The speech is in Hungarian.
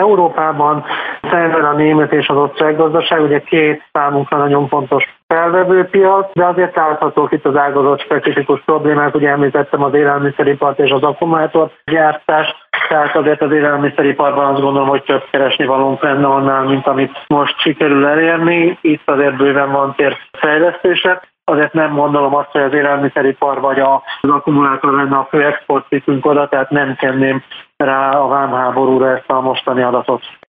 Európában szenved a német és az osztrák gazdaság, ugye két számunkra nagyon fontos felvevőpiac, de azért láthatók itt az ágazat specifikus problémák, ugye említettem az élelmiszeripart és az akkumulátorgyártást, tehát azért az élelmiszeriparban azt gondolom, hogy több keresni valónk lenne annál, mint amit most sikerül elérni. Itt azért bőven van tér fejlesztésre. Azért nem gondolom azt, hogy az élelmiszeripar vagy az akkumulátor lenne a fő exportcikünk oda, tehát nem kenném rá a vámháborúra ezt a mostani adatot.